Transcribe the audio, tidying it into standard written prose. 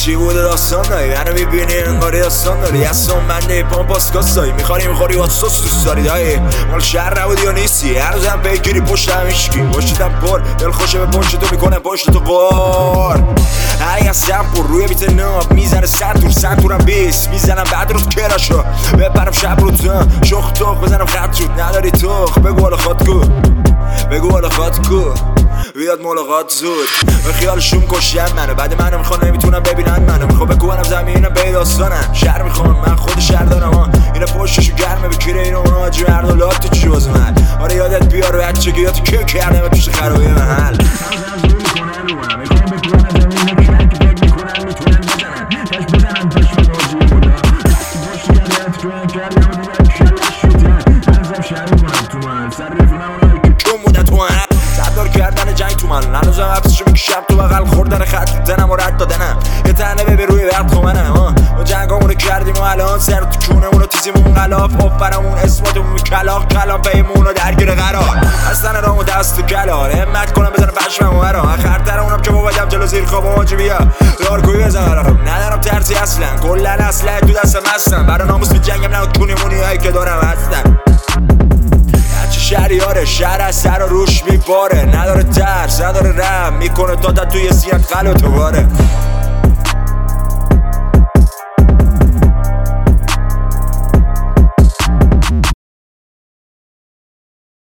چی بوده داستان داری منو میبینی انگاری داستان داری اصلا من نیپان پاسکاس داری میخوری با سوس دوست داری دایی مال شهر نبودی یا نیستی هر روزم پیگیری پشت همیشگی پشتم پر دل خوشه به پشت تو میکنه پشت تو قار ای از سمپور روی بیت ناب میزنه سنتورم بیس میزنم بعد روز کراشو بپرم شب رو تن شخ توخ بزنم خط شد نداری توخ بگو حالا خود کو بیاد ملاقات زود به خیالشون کشیم منو بعد منو میخوان نمیتونم ببینن منو میخوام بکنم زمینم به داستانم شهر میخوام من خود شهر دارم اینا پشتشو گرمه بکیره اینو اونا آجی مردالات تو جوز من آره یادت بیار بچگی یادت که کردم توش خرابی محل صدار کردن جنگ تو من هنوزم حبسشو میکشم تو بغل خوردن خط تو دنم و رد دادنم یه تنه به روی وقت خومنم ما جنگامونو کردیم و الان سر تو کونمونو تیزیمون غلاف آفرمون اسماتمون کلام پیمونو درگیر قرار هستن رامو دست تو کلار همت کنم بزنم پشممو برا آخرتر اونم که بابدم جلو زیر خواب آجی بیا دارگوی بزنم ندارم ترسی اصلا کلن اصلا تو دستم هستم برا ناموس بی جنگم نه کونیمونی هایی که دارم هستم شهریاره شهر از سر و روش میباره نداره ترس نداره رم میکنه تا توی سینت غلط و باره